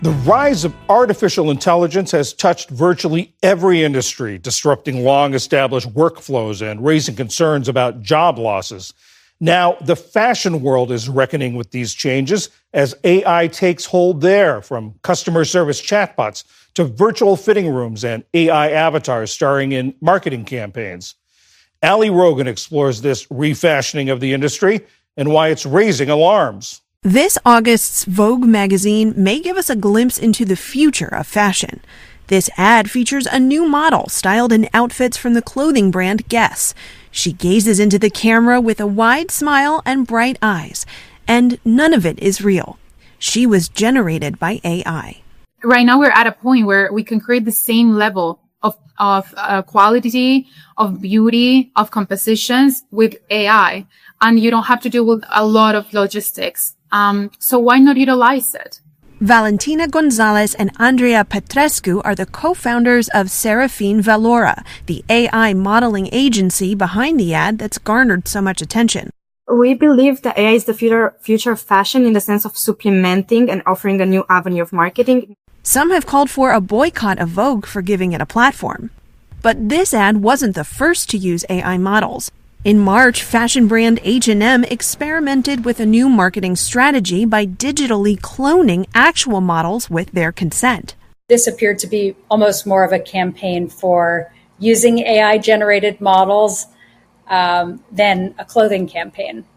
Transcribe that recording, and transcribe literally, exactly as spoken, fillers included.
The rise of artificial intelligence has touched virtually every industry, disrupting long-established workflows and raising concerns about job losses. Now, the fashion world is reckoning with these changes as A I takes hold there, from customer service chatbots to virtual fitting rooms and A I avatars starring in marketing campaigns. Ali Rogan explores this refashioning of the industry and why it's raising alarms. This August's Vogue magazine may give us a glimpse into the future of fashion. This ad features a new model styled in outfits from the clothing brand Guess. She gazes into the camera with a wide smile and bright eyes, and none of it is real. She was generated by A I. Right now, we're at a point where we can create the same level of of uh, quality, of beauty, of compositions with A I, and you don't have to deal with a lot of logistics. Um, so why not utilize it? Valentina Gonzalez and Andrea Petrescu are the co-founders of Serafine Valora, the A I modeling agency behind the ad that's garnered so much attention. We believe that A I is the future, future of fashion in the sense of supplementing and offering a new avenue of marketing. Some have called for a boycott of Vogue for giving it a platform. But this ad wasn't the first to use A I models. In March, fashion brand H and M experimented with a new marketing strategy by digitally cloning actual models with their consent. This appeared to be almost more of a campaign for using A I-generated models um, than a clothing campaign.